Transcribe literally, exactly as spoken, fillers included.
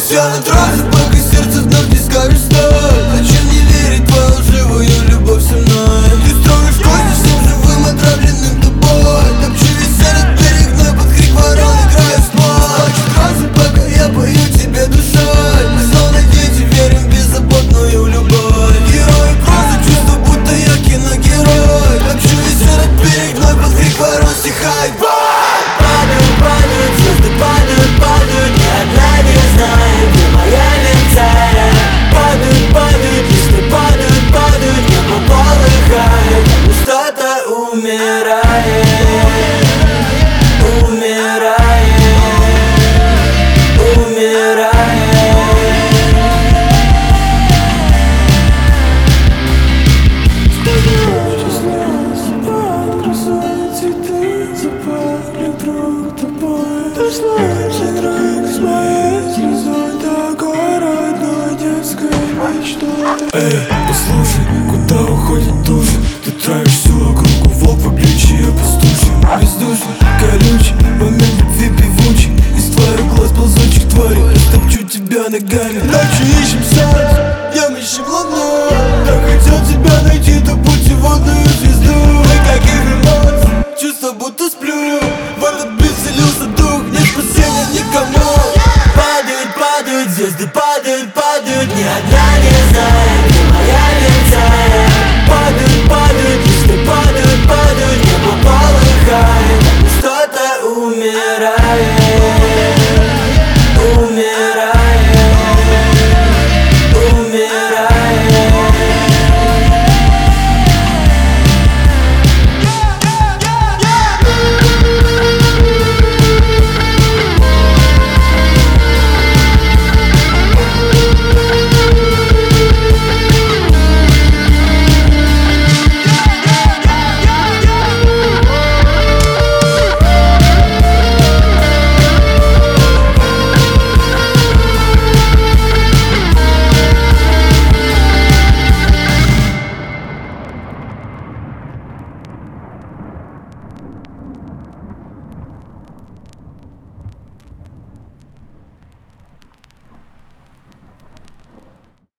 Все отразит, пока сердце вновь не скажет стой. Зачем не верить в твою лживую любовь со мной? Ты строишь козни всем живым, отравленным тобой. Топчу весь этот берег, но под крик ворон играю с мой. Отразит, пока я пою тебе душой. Мы словно дети верим в беззаботную любовь. Герои прозы, чувство, будто я киногерой. Топчу весь этот берег, но под крик ворон стихает бой. Падают, падают, звезды падают, падают. Ни одна не знает, где моя летая. Падают, падают, листы падают, падают. Небо полыхает, что-то умирает. Умирает, умирает. Слышит рак с моей слезой, такой родной детской мечтой. Эй, послушай, куда уходит душа? Ты травишь всю округу, волк поглючий, я пастуший. Бездушный, колючий, момент любви певучий. Из твоих глаз ползучих тварей, растопчу тебя ногами. Ночью ищем